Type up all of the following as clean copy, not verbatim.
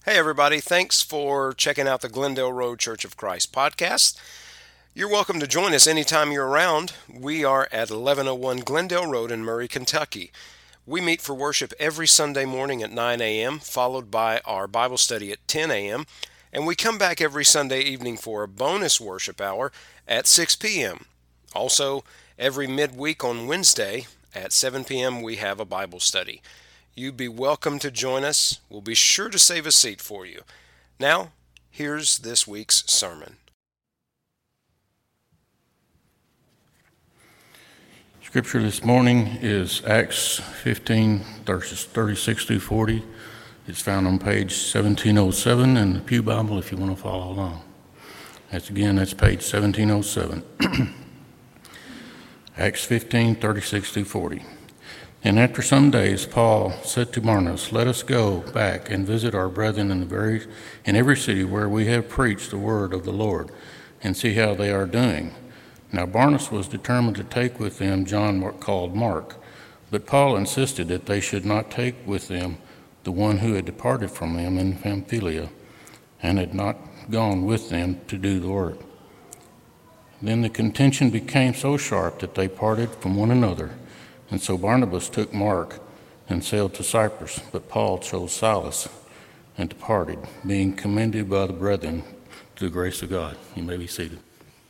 Hey, everybody. Thanks for checking out the Glendale Road Church of Christ podcast. You're welcome to join us anytime you're around. We are at 1101 Glendale Road in Murray, Kentucky. We meet for worship every Sunday morning at 9 a.m., followed by our Bible study at 10 a.m., and we come back every Sunday evening for a bonus worship hour at 6 p.m. Also, every midweek on Wednesday at 7 p.m., we have a Bible study. You'd be welcome to join us. We'll be sure to save a seat for you. Now, here's this week's sermon. Scripture this morning is Acts 15, verses 36 through 40. It's found on page 1707 in the Pew Bible if you want to follow along. That's page 1707. Acts 15, 36 through 40. And after some days, Paul said to Barnabas, "Let us go back and visit our brethren in every city where we have preached the word of the Lord, and see how they are doing." Now Barnabas was determined to take with them John called Mark, but Paul insisted that they should not take with them the one who had departed from them in Pamphylia, and had not gone with them to do the work. Then the contention became so sharp that they parted from one another. And so Barnabas took Mark and sailed to Cyprus, but Paul chose Silas and departed, being commended by the brethren to the grace of God. You may be seated.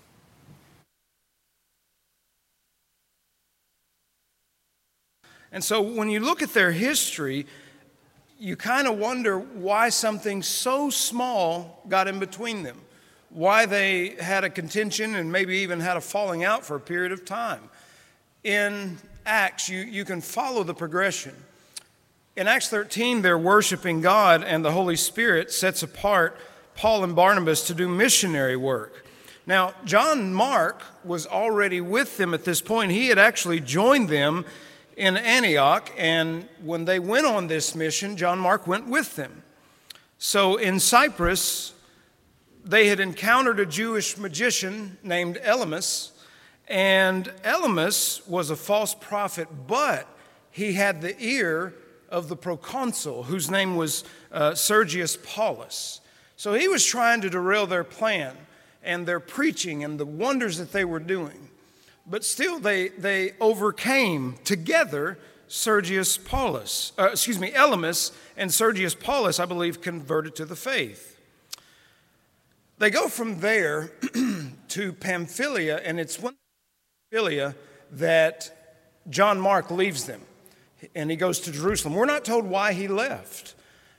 And so when you look at their history, you kind of wonder why something so small got in between them, why they had a contention and maybe even had a falling out for a period of time. In Acts, you can follow the progression. In Acts 13, they're worshiping God, and the Holy Spirit sets apart Paul and Barnabas to do missionary work. Now, John Mark was already with them at this point. He had actually joined them in Antioch, and when they went on this mission, John Mark went with them. So in Cyprus, they had encountered a Jewish magician named Elymas. And Elymas was a false prophet, but he had the ear of the proconsul, whose name was Sergius Paulus. So he was trying to derail their plan and their preaching and the wonders that they were doing. But still, they overcame together Elymas, and Sergius Paulus, I believe, converted to the faith. They go from there to Pamphylia, and it's one Pamphylia that John Mark leaves them, and he goes to Jerusalem. We're not told why he left.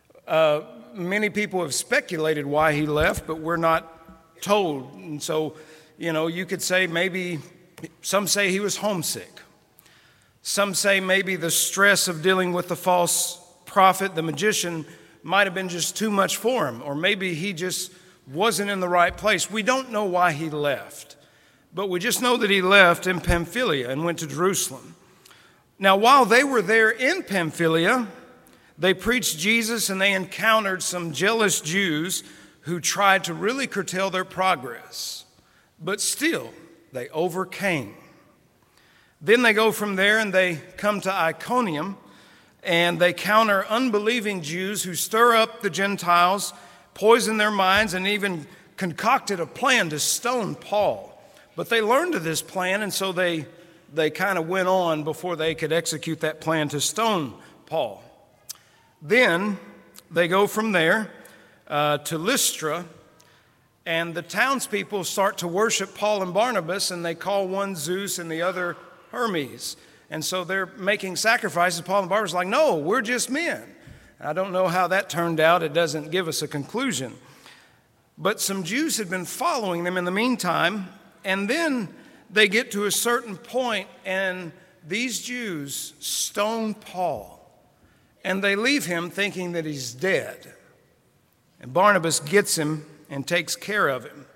Many people have speculated why he left, but we're not told. And so, you could say maybe, some say he was homesick. Some say maybe the stress of dealing with the false prophet, the magician, might have been just too much for him, or maybe he just wasn't in the right place. We don't know why he left. But we just know that he left in Pamphylia and went to Jerusalem. Now, while they were there in Pamphylia, they preached Jesus, and they encountered some jealous Jews who tried to really curtail their progress. But still, they overcame. Then they go from there and they come to Iconium, and they counter unbelieving Jews who stir up the Gentiles, poison their minds, and even concocted a plan to stone Paul. But they learned of this plan, and so they kind of went on before they could execute that plan to stone Paul. Then they go from there to Lystra, and the townspeople start to worship Paul and Barnabas, and they call one Zeus and the other Hermes. And so they're making sacrifices. Paul and Barnabas are like, "No, we're just men." I don't know how that turned out. It doesn't give us a conclusion. But some Jews had been following them in the meantime. And then they get to a certain point, and these Jews stone Paul, and they leave him thinking that he's dead. And Barnabas gets him and takes care of him.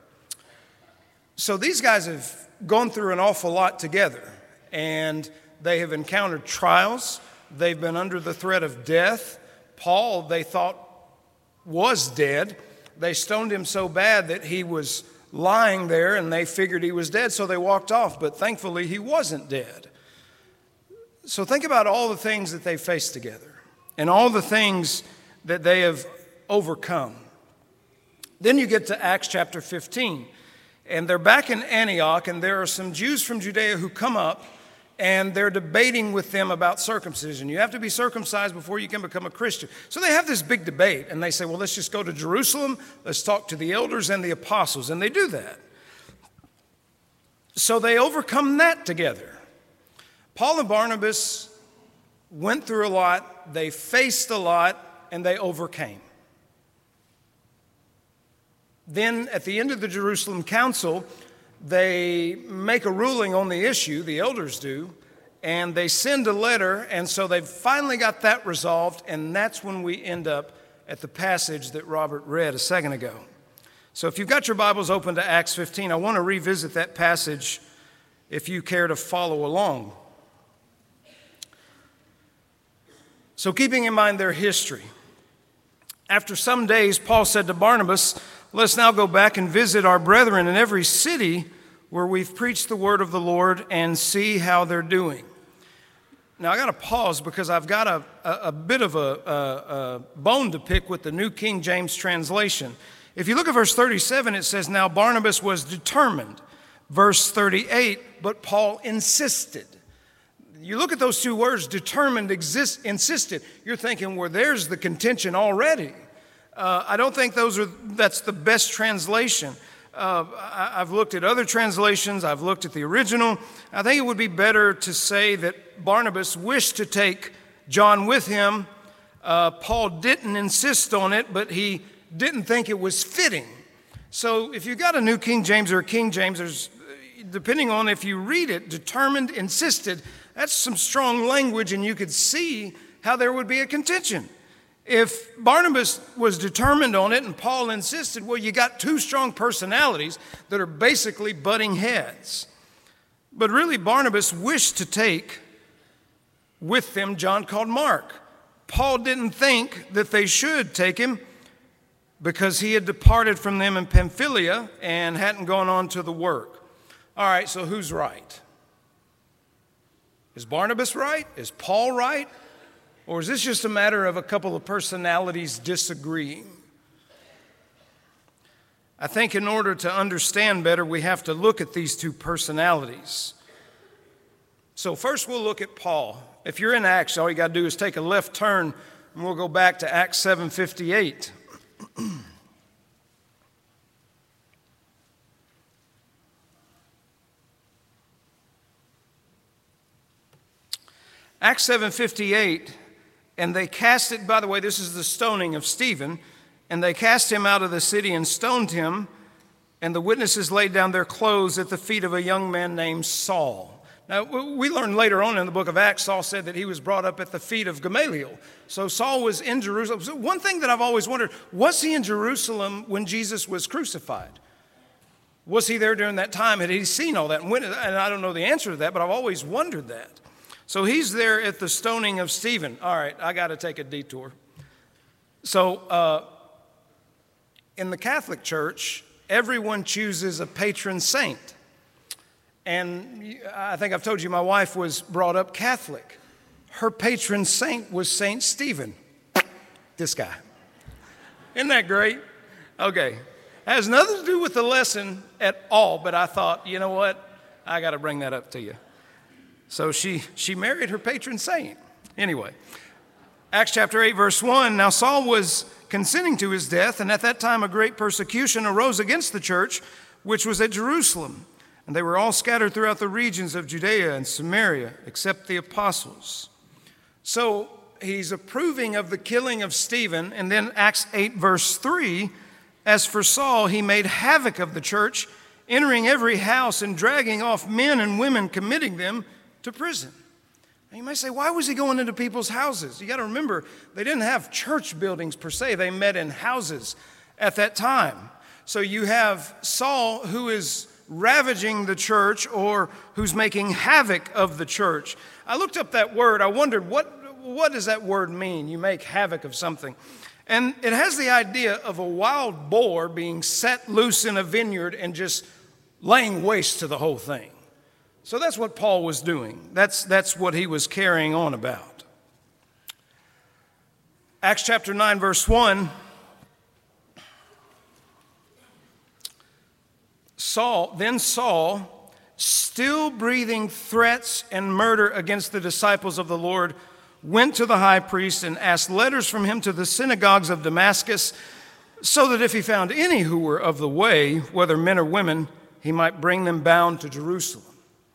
So these guys have gone through an awful lot together, and they have encountered trials. They've been under the threat of death. Paul, they thought, was dead. They stoned him so bad that he was lying there, and they figured he was dead, so they walked off. But thankfully, he wasn't dead. So think about all the things that they faced together and all the things that they have overcome. Then you get to Acts chapter 15, and they're back in Antioch, and there are some Jews from Judea who come up, and they're debating with them about circumcision. You have to be circumcised before you can become a Christian. So they have this big debate, and they say, well, let's just go to Jerusalem, let's talk to the elders and the apostles, and they do that. So they overcome that together. Paul and Barnabas went through a lot, they faced a lot, and they overcame. Then at the end of the Jerusalem Council, they make a ruling on the issue, the elders do, and they send a letter, and so they've finally got that resolved, and that's when we end up at the passage that Robert read a second ago. So if you've got your Bibles open to Acts 15, I want to revisit that passage if you care to follow along. So keeping in mind their history, after some days, Paul said to Barnabas, let's now go back and visit our brethren in every city where we've preached the word of the Lord and see how they're doing. Now, I got to pause because I've got a bit of a bone to pick with the New King James translation. If you look at verse 37, it says, now Barnabas was determined. Verse 38, but Paul insisted. You look at those two words, determined, insisted. You're thinking, well, there's the contention already. I don't think that's the best translation. I've looked at other translations. I've looked at the original. I think it would be better to say that Barnabas wished to take John with him. Paul didn't insist on it, but he didn't think it was fitting. So if you've got a New King James or a King James, there's, depending on if you read it, determined, insisted, that's some strong language, and you could see how there would be a contention. If Barnabas was determined on it and Paul insisted, well, you got two strong personalities that are basically butting heads. But really, Barnabas wished to take with them John called Mark. Paul didn't think that they should take him because he had departed from them in Pamphylia and hadn't gone on to the work. All right, so who's right? Is Barnabas right? Is Paul right? Or is this just a matter of a couple of personalities disagreeing? I think in order to understand better, we have to look at these two personalities. So first we'll look at Paul. If you're in Acts, all you got to do is take a left turn, and we'll go back to Acts 7:58. Acts 7:58, and they cast it, by the way, this is the stoning of Stephen, and they cast him out of the city and stoned him, and the witnesses laid down their clothes at the feet of a young man named Saul. Now, we learn later on in the book of Acts, Saul said that he was brought up at the feet of Gamaliel. So Saul was in Jerusalem. So one thing that I've always wondered, was he in Jerusalem when Jesus was crucified? Was he there during that time? Had he seen all that? And I don't know the answer to that, but I've always wondered that. So he's there at the stoning of Stephen. All right, I got to take a detour. So in the Catholic Church, everyone chooses a patron saint. And I think I've told you my wife was brought up Catholic. Her patron saint was Saint Stephen. This guy. Isn't that great? Okay. Has nothing to do with the lesson at all, but I thought, you know what? I got to bring that up to you. So she married her patron saint. Anyway, Acts chapter 8, verse 1, now Saul was consenting to his death, and at that time a great persecution arose against the church, which was at Jerusalem. And they were all scattered throughout the regions of Judea and Samaria, except the apostles. So he's approving of the killing of Stephen. And then Acts 8, verse 3, as for Saul, he made havoc of the church, entering every house and dragging off men and women, committing them to prison. And you might say, why was he going into people's houses? You got to remember, they didn't have church buildings per se. They met in houses at that time. So you have Saul, who is ravaging the church or who's making havoc of the church. I looked up that word. I wondered, what does that word mean? You make havoc of something. And it has the idea of a wild boar being set loose in a vineyard and just laying waste to the whole thing. So that's what Paul was doing. That's what he was carrying on about. Acts chapter 9, verse 1, Saul, still breathing threats and murder against the disciples of the Lord, went to the high priest and asked letters from him to the synagogues of Damascus, so that if he found any who were of the way, whether men or women, he might bring them bound to Jerusalem.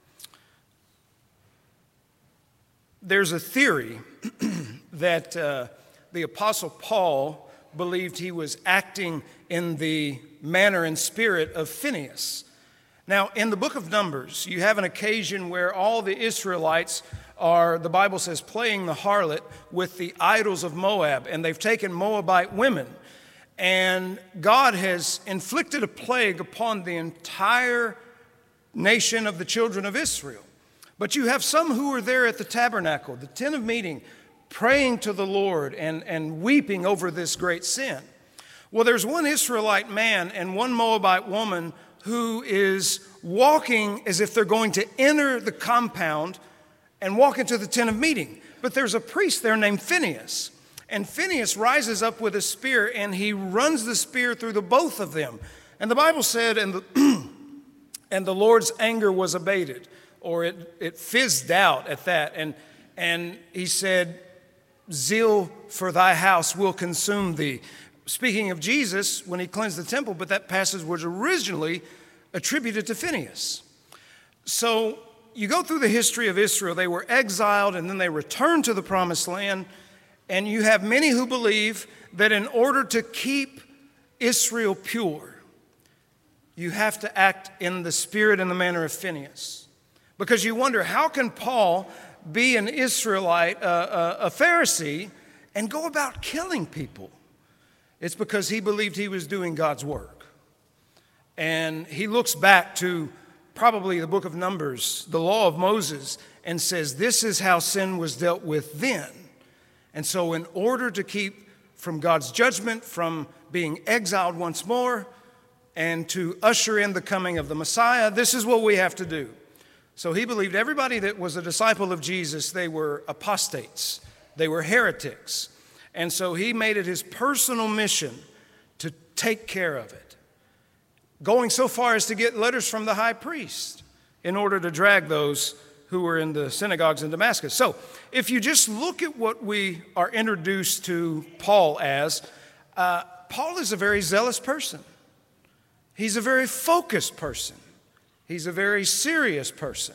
There's a theory that the Apostle Paul believed he was acting in the manner and spirit of Phinehas. Now, in the book of Numbers, you have an occasion where all the Israelites are, the Bible says, playing the harlot with the idols of Moab, and they've taken Moabite women. And God has inflicted a plague upon the entire nation of the children of Israel. But you have some who are there at the tabernacle, the tent of meeting, praying to the Lord and weeping over this great sin. Well, there's one Israelite man and one Moabite woman who is walking as if they're going to enter the compound and walk into the tent of meeting. But there's a priest there named Phinehas. And Phinehas rises up with a spear and he runs the spear through the both of them. And the Bible said, and the Lord's anger was abated, or it fizzed out at that. And he said, zeal for thy house will consume thee. Speaking of Jesus, when he cleansed the temple, but that passage was originally attributed to Phinehas. So you go through the history of Israel. They were exiled and then they returned to the promised land. And you have many who believe that in order to keep Israel pure, you have to act in the spirit and the manner of Phinehas. Because you wonder, how can Paul be an Israelite, a Pharisee, and go about killing people? It's because he believed he was doing God's work. And he looks back to probably the book of Numbers, the law of Moses, and says, this is how sin was dealt with then. And so in order to keep from God's judgment, from being exiled once more, and to usher in the coming of the Messiah, this is what we have to do. So he believed everybody that was a disciple of Jesus, they were apostates, they were heretics. And so he made it his personal mission to take care of it, going so far as to get letters from the high priest in order to drag those who were in the synagogues in Damascus. So if you just look at what we are introduced to Paul as, Paul is a very zealous person. He's a very focused person. He's a very serious person.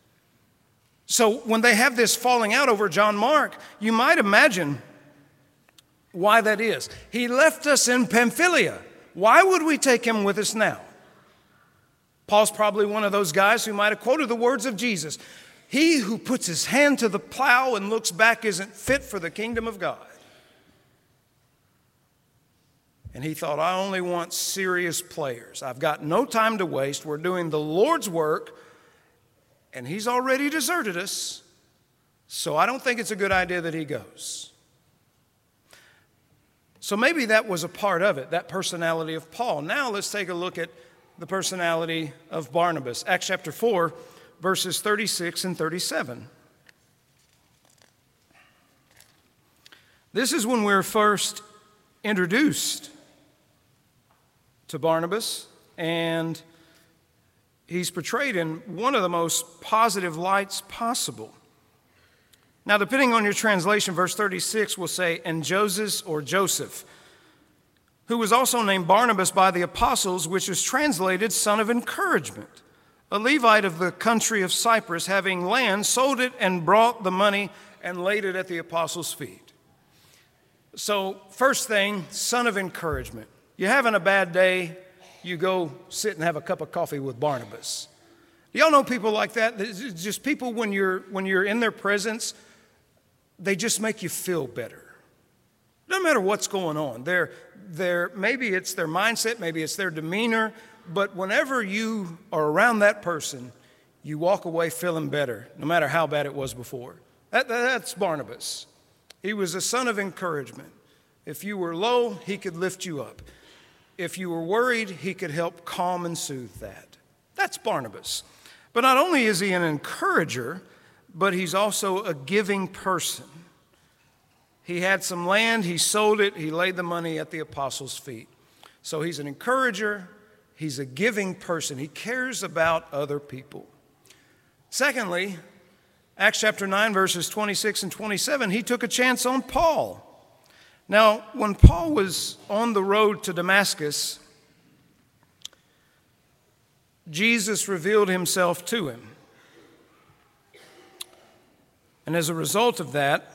So when they have this falling out over John Mark, you might imagine why that is. He left us in Pamphylia. Why would we take him with us now? Paul's probably one of those guys who might have quoted the words of Jesus. He who puts his hand to the plow and looks back isn't fit for the kingdom of God. And he thought, I only want serious players. I've got no time to waste. We're doing the Lord's work, and he's already deserted us. So I don't think it's a good idea that he goes. So maybe that was a part of it, that personality of Paul. Now let's take a look at the personality of Barnabas. Acts chapter 4, verses 36 and 37. This is when we're first introduced to Barnabas, and he's portrayed in one of the most positive lights possible. Now, depending on your translation, verse 36 will say, and Joseph, who was also named Barnabas by the apostles, which is translated son of encouragement, a Levite of the country of Cyprus, having land, sold it and brought the money and laid it at the apostles' feet. So, first thing, son of encouragement. You're having a bad day, you go sit and have a cup of coffee with Barnabas. Y'all know people like that? It's just people when you're in their presence, they just make you feel better. No matter what's going on. Maybe it's their mindset, maybe it's their demeanor, but whenever you are around that person, you walk away feeling better, no matter how bad it was before. That's Barnabas. He was a son of encouragement. If you were low, he could lift you up. If you were worried, he could help calm and soothe that. That's Barnabas. But not only is he an encourager, but he's also a giving person. He had some land, he sold it, he laid the money at the apostles' feet. So he's an encourager, He's a giving person. He cares about other people. Secondly, Acts chapter 9, verses 26 and 27, he took a chance on Paul. Now, when Paul was on the road to Damascus, Jesus revealed himself to him. And as a result of that,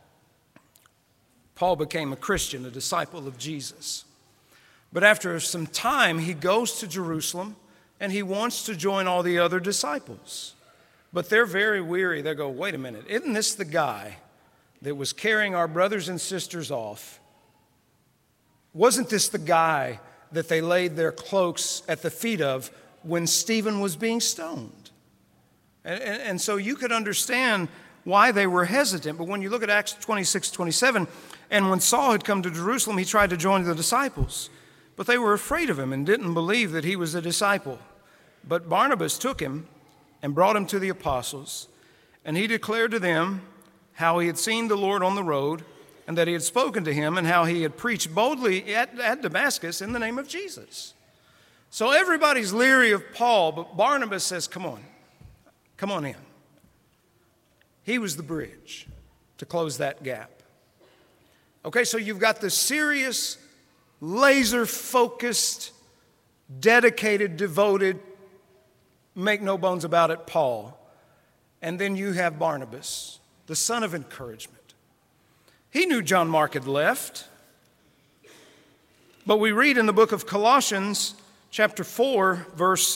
Paul became a Christian, a disciple of Jesus. But after some time, he goes to Jerusalem and he wants to join all the other disciples. But they're very weary. They go, wait a minute, isn't this the guy that was carrying our brothers and sisters off? Wasn't this the guy that they laid their cloaks at the feet of when Stephen was being stoned? And so you could understand why they were hesitant. But when you look at Acts 26, 27, and when Saul had come to Jerusalem, he tried to join the disciples. But they were afraid of him and didn't believe that he was a disciple. But Barnabas took him and brought him to the apostles, and he declared to them how he had seen the Lord on the road, and that he had spoken to him, and how he had preached boldly at Damascus in the name of Jesus. So everybody's leery of Paul, but Barnabas says, come on in. He was the bridge to close that gap. Okay, so you've got the serious, laser-focused, dedicated, devoted, make no bones about it, Paul. And then you have Barnabas, the son of encouragement. He knew John Mark had left. But we read in the book of Colossians, chapter 4, verse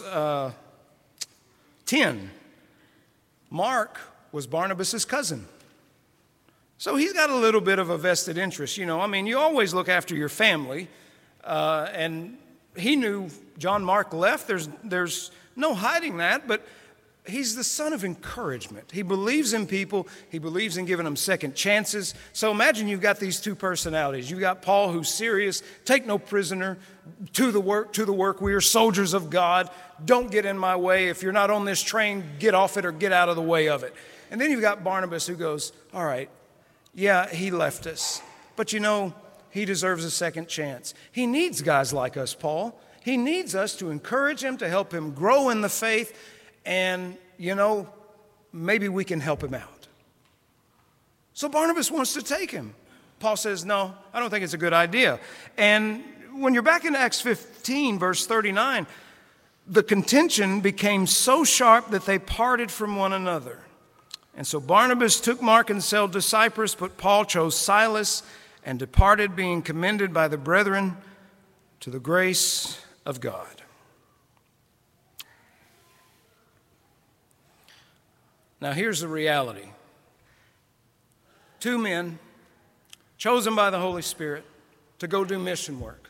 10, Mark was Barnabas' cousin. So he's got a little bit of a vested interest. You always look after your family. And he knew John Mark left. There's no hiding that, but he's the son of encouragement. He believes in people. He believes in giving them second chances. So imagine you've got these two personalities. You've got Paul, who's serious, take no prisoner, to the work. We are soldiers of God. Don't get in my way. If you're not on this train, get off it or get out of the way of it. And then you've got Barnabas, who goes, all right, yeah, he left us, but he deserves a second chance. He needs guys like us, Paul. He needs us to encourage him, to help him grow in the faith, and, maybe we can help him out. So Barnabas wants to take him. Paul says, no, I don't think it's a good idea. And when you're back in Acts 15, verse 39, the contention became so sharp that they parted from one another. And so Barnabas took Mark and sailed to Cyprus, but Paul chose Silas and departed, being commended by the brethren to the grace of God. Now here's the reality. Two men chosen by the Holy Spirit to go do mission work.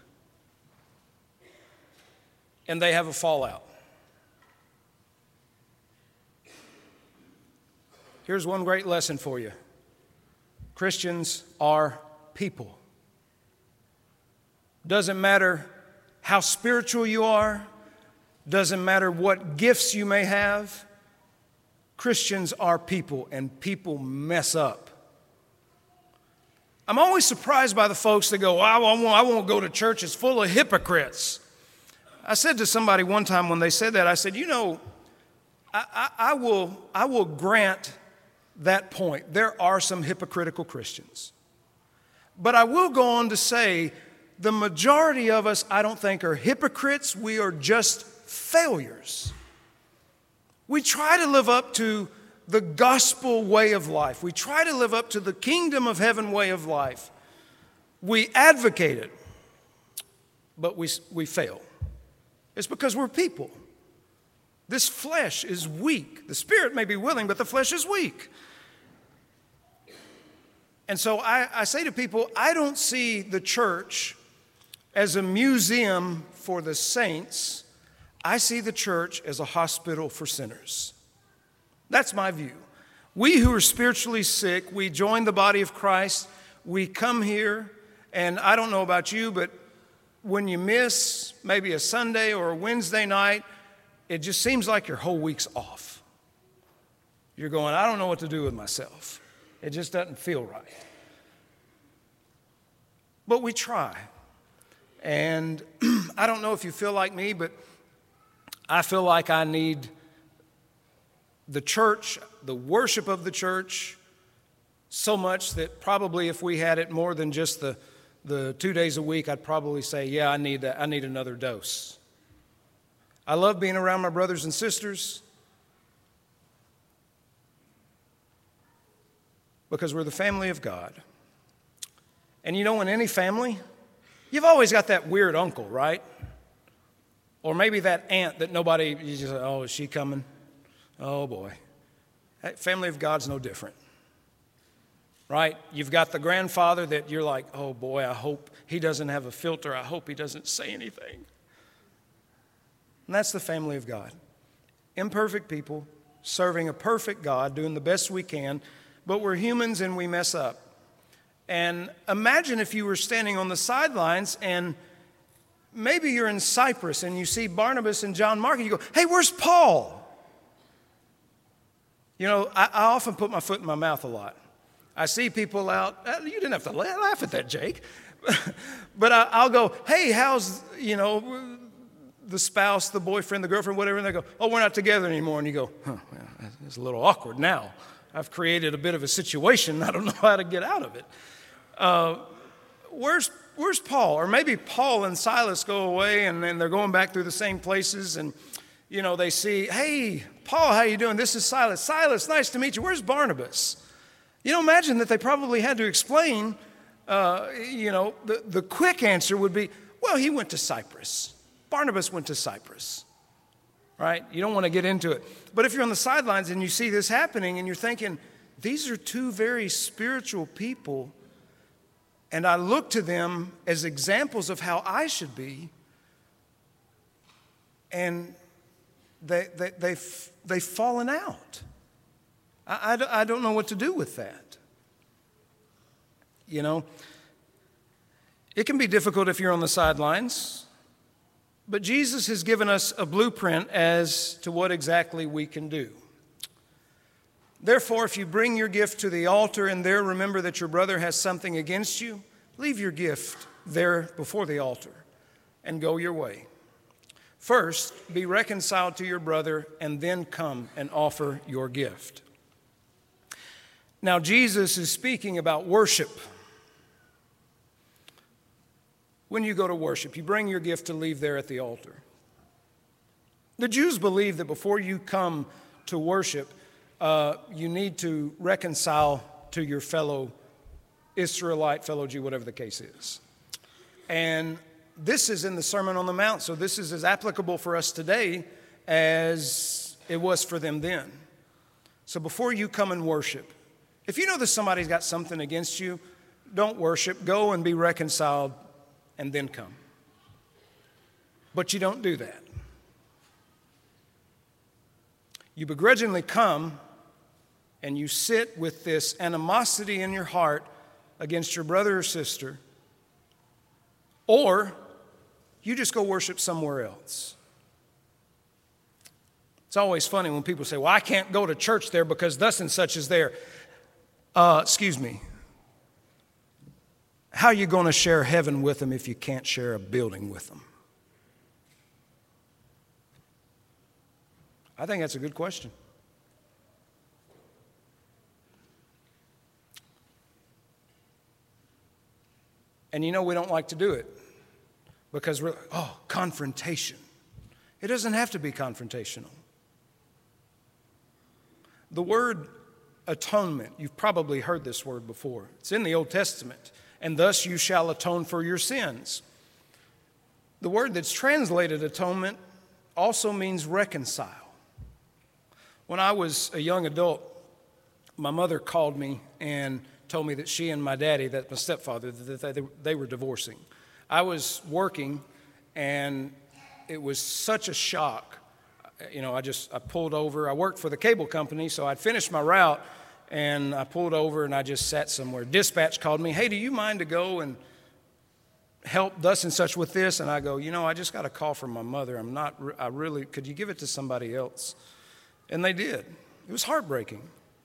And they have a fallout. Here's one great lesson for you. Christians are people. Doesn't matter how spiritual you are. Doesn't matter what gifts you may have. Christians are people, and people mess up. I'm always surprised by the folks that go, I won't go to church. It's full of hypocrites. I said to somebody one time when they said that, I said, I will grant that point. There are some hypocritical Christians. But I will go on to say the majority of us, I don't think, are hypocrites. We are just failures. We try to live up to the gospel way of life. We try to live up to the kingdom of heaven way of life. We advocate it, but we fail. It's because we're people. This flesh is weak. The spirit may be willing, but the flesh is weak. And so I say to people, I don't see the church as a museum for the saints. I see the church as a hospital for sinners. That's my view. We who are spiritually sick, we join the body of Christ. We come here, and I don't know about you, but when you miss maybe a Sunday or a Wednesday night, it just seems like your whole week's off. You're going, I don't know what to do with myself. It just doesn't feel right. But we try. And I don't know if you feel like me, but I feel like I need the church, the worship of the church, so much that probably if we had it more than just the 2 days a week, I'd probably say, yeah, I need that. I need another dose. I love being around my brothers and sisters because we're the family of God. And you know, in any family, you've always got that weird uncle, right? Or maybe that aunt that nobody, you just, oh, is she coming? Oh, boy. That family of God's no different, right? You've got the grandfather that you're like, oh, boy, I hope he doesn't have a filter. I hope he doesn't say anything. And that's the family of God. Imperfect people serving a perfect God, doing the best we can, but we're humans and we mess up. And imagine if you were standing on the sidelines and maybe you're in Cyprus and you see Barnabas and John Mark and you go, hey, where's Paul? You know, I often put my foot in my mouth a lot. I see people out, you didn't have to laugh at that, Jake. But I'll go, hey, how's, you know, the spouse, the boyfriend, the girlfriend, whatever, and they go, oh, we're not together anymore. And you go, well, it's a little awkward now. I've created a bit of a situation. I don't know how to get out of it. Where's Paul? Or maybe Paul and Silas go away and then they're going back through the same places and, you know, they see, hey, Paul, how you doing? This is Silas. Silas, nice to meet you. Where's Barnabas? You know, imagine that they probably had to explain, you know, the quick answer would be, well, he went to Cyprus. Barnabas went to Cyprus, right? You don't want to get into it. But if you're on the sidelines and you see this happening and you're thinking, these are two very spiritual people, and I look to them as examples of how I should be, and they've fallen out. I don't know what to do with that. You know, it can be difficult if you're on the sidelines, but Jesus has given us a blueprint as to what exactly we can do. Therefore, if you bring your gift to the altar and there remember that your brother has something against you, leave your gift there before the altar and go your way. First, be reconciled to your brother and then come and offer your gift. Now, Jesus is speaking about worship. When you go to worship, you bring your gift to leave there at the altar. The Jews believe that before you come to worship, you need to reconcile to your fellow Israelite, fellow Jew, whatever the case is. And this is in the Sermon on the Mount, so this is as applicable for us today as it was for them then. So before you come and worship, if you know that somebody's got something against you, don't worship. Go and be reconciled and then come. But you don't do that. You begrudgingly come and you sit with this animosity in your heart against your brother or sister, or you just go worship somewhere else. It's always funny when people say, well, I can't go to church there because thus and such is there. Excuse me. How are you going to share heaven with them if you can't share a building with them? I think that's a good question. And you know we don't like to do it because we're, confrontation. It doesn't have to be confrontational. The word atonement, you've probably heard this word before. It's in the Old Testament. And thus you shall atone for your sins. The word that's translated atonement also means reconcile. When I was a young adult, my mother called me and told me that she and my daddy, that my stepfather, that they were divorcing. I was working, and it was such a shock. You know, I pulled over. I worked for the cable company, so I'd finished my route, and I pulled over, and I just sat somewhere. Dispatch called me, hey, do you mind to go and help thus and such with this? And I go, you know, I just got a call from my mother. Could you give it to somebody else? And they did. It was heartbreaking.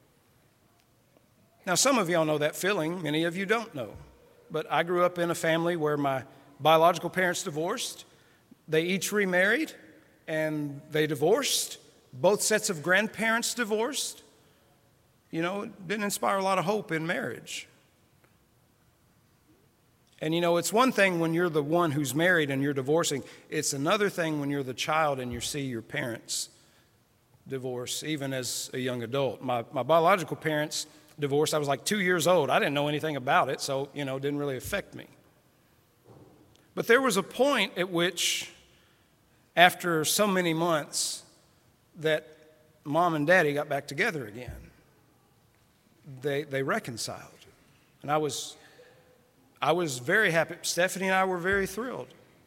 Now, some of y'all know that feeling. Many of you don't know. But I grew up in a family where my biological parents divorced. They each remarried and they divorced. Both sets of grandparents divorced. You know, it didn't inspire a lot of hope in marriage. And you know, it's one thing when you're the one who's married and you're divorcing. It's another thing when you're the child and you see your parents divorce, even as a young adult. My biological parents divorced. I was like 2 years old. I didn't know anything about it, so, you know, it didn't really affect me. But there was a point at which, after so many months, that Mom and Daddy got back together again. They reconciled. And I was very happy. Stephanie and I were very thrilled.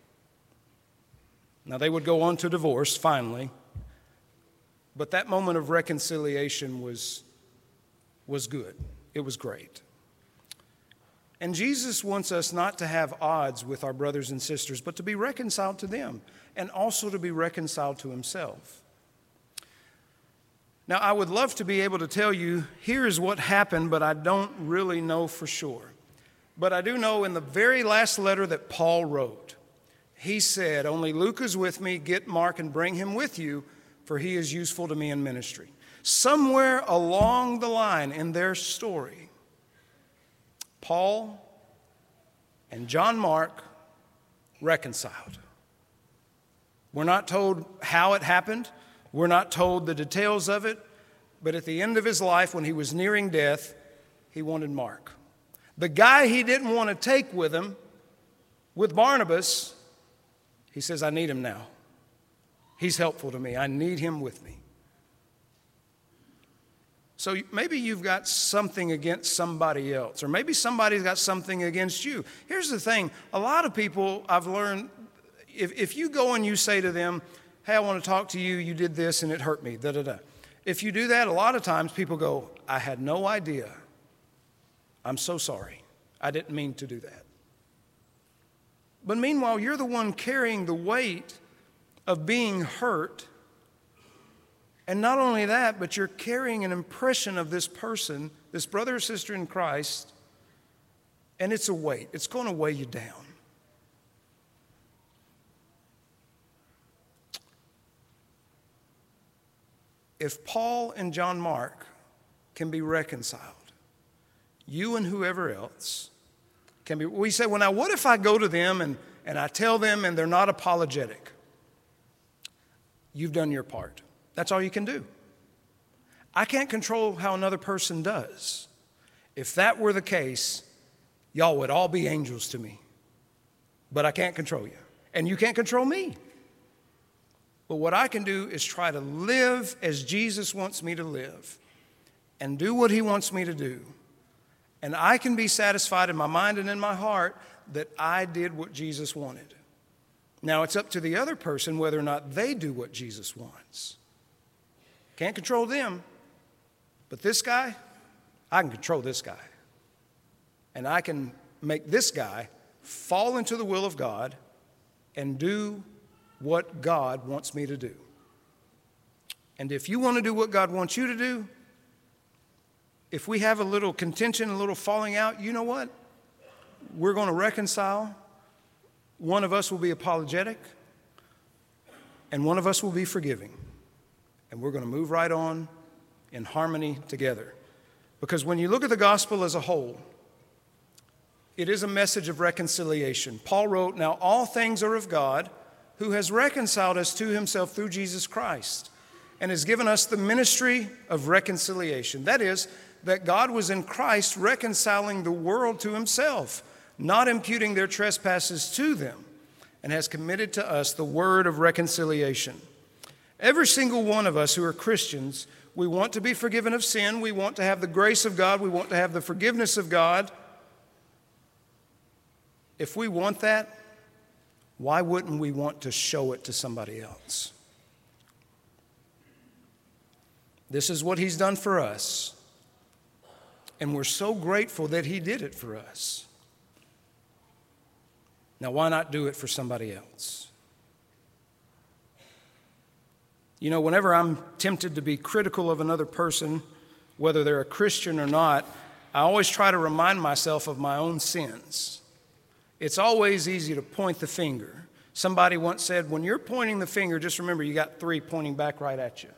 Now, they would go on to divorce finally, but that moment of reconciliation was good. It was great. And Jesus wants us not to have odds with our brothers and sisters, but to be reconciled to them and also to be reconciled to himself. Now, I would love to be able to tell you, here's what happened, but I don't really know for sure. But I do know in the very last letter that Paul wrote, he said, "Only Luke is with me. Get Mark and bring him with you, for he is useful to me in ministry." Somewhere along the line in their story, Paul and John Mark reconciled. We're not told how it happened. We're not told the details of it. But at the end of his life, when he was nearing death, he wanted Mark. The guy he didn't want to take with him, with Barnabas, he says, "I need him now. He's helpful to me. I need him with me." So maybe you've got something against somebody else, or maybe somebody's got something against you. Here's the thing. A lot of people, I've learned, if you go and you say to them, "Hey, I want to talk to you. You did this and it hurt me, da-da-da." If you do that, a lot of times people go, "I had no idea. I'm so sorry. I didn't mean to do that." But meanwhile, you're the one carrying the weight of being hurt. And not only that, but you're carrying an impression of this person, this brother or sister in Christ, and it's a weight. It's going to weigh you down. If Paul and John Mark can be reconciled, you and whoever else can be. We say, well, now what if I go to them and I tell them and they're not apologetic? You've done your part. That's all you can do. I can't control how another person does. If that were the case, y'all would all be angels to me. But I can't control you. And you can't control me. But what I can do is try to live as Jesus wants me to live and do what he wants me to do. And I can be satisfied in my mind and in my heart that I did what Jesus wanted. Now, it's up to the other person whether or not they do what Jesus wants. Can't control them. But this guy, I can control this guy. And I can make this guy fall into the will of God and do what God wants me to do. And if you want to do what God wants you to do, if we have a little contention, a little falling out, you know what? We're going to reconcile. One of us will be apologetic, and one of us will be forgiving. And we're going to move right on in harmony together. Because when you look at the gospel as a whole, it is a message of reconciliation. Paul wrote, "Now all things are of God, who has reconciled us to himself through Jesus Christ, and has given us the ministry of reconciliation." That is, that God was in Christ reconciling the world to himself, not imputing their trespasses to them, and has committed to us the word of reconciliation. Every single one of us who are Christians, we want to be forgiven of sin. We want to have the grace of God. We want to have the forgiveness of God. If we want that, why wouldn't we want to show it to somebody else? This is what he's done for us. And we're so grateful that he did it for us. Now, why not do it for somebody else? You know, whenever I'm tempted to be critical of another person, whether they're a Christian or not, I always try to remind myself of my own sins. It's always easy to point the finger, Somebody once said, when you're pointing the finger, just remember you got 3 pointing back right at you.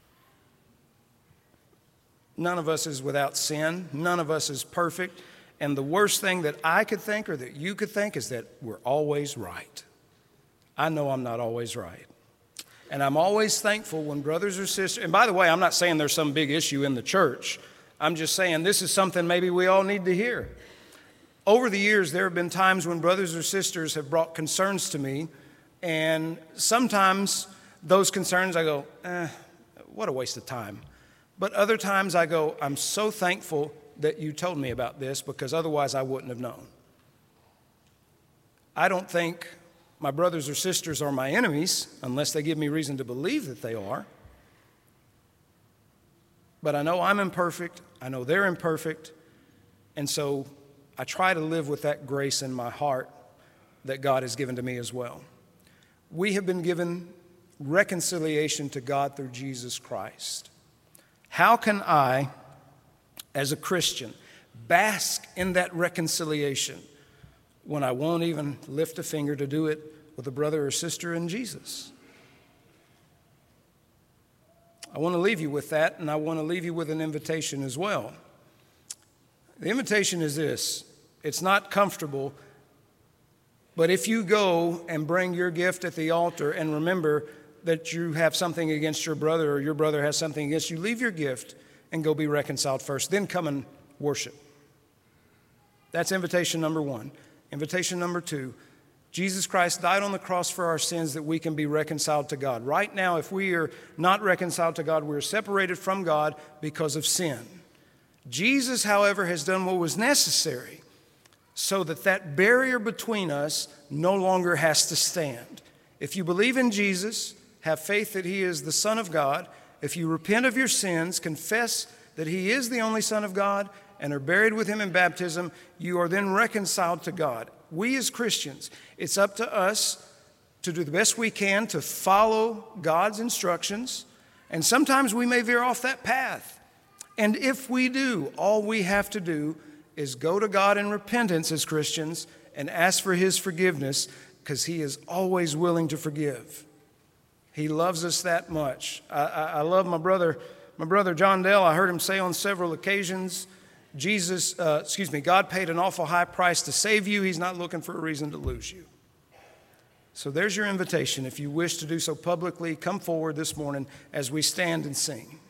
None of us is without sin. None of us is perfect. And the worst thing that I could think or that you could think is that we're always right. I know I'm not always right. And I'm always thankful when brothers or sisters, and by the way, I'm not saying there's some big issue in the church. I'm just saying this is something maybe we all need to hear. Over the years, there have been times when brothers or sisters have brought concerns to me, and sometimes those concerns I go, what a waste of time. But other times I go, I'm so thankful that you told me about this because otherwise I wouldn't have known. I don't think my brothers or sisters are my enemies unless they give me reason to believe that they are. But I know I'm imperfect. I know they're imperfect. And so I try to live with that grace in my heart that God has given to me as well. We have been given reconciliation to God through Jesus Christ. How can I, as a Christian, bask in that reconciliation when I won't even lift a finger to do it with a brother or sister in Jesus? I want to leave you with that, and I want to leave you with an invitation as well. The invitation is this. It's not comfortable, but if you go and bring your gift at the altar and remember that you have something against your brother or your brother has something against you, leave your gift and go be reconciled first. Then come and worship. That's invitation number 1. Invitation number 2, Jesus Christ died on the cross for our sins that we can be reconciled to God. Right now, if we are not reconciled to God, we're separated from God because of sin. Jesus, however, has done what was necessary so that that barrier between us no longer has to stand. If you believe in Jesus, have faith that he is the Son of God, if you repent of your sins, confess that he is the only Son of God, and are buried with him in baptism, you are then reconciled to God. We as Christians, it's up to us to do the best we can to follow God's instructions, and sometimes we may veer off that path. And if we do, all we have to do is go to God in repentance as Christians and ask for his forgiveness, because he is always willing to forgive. He loves us that much. I love my brother John Dell. I heard him say on several occasions, God paid an awful high price to save you. He's not looking for a reason to lose you. So there's your invitation. If you wish to do so publicly, come forward this morning as we stand and sing.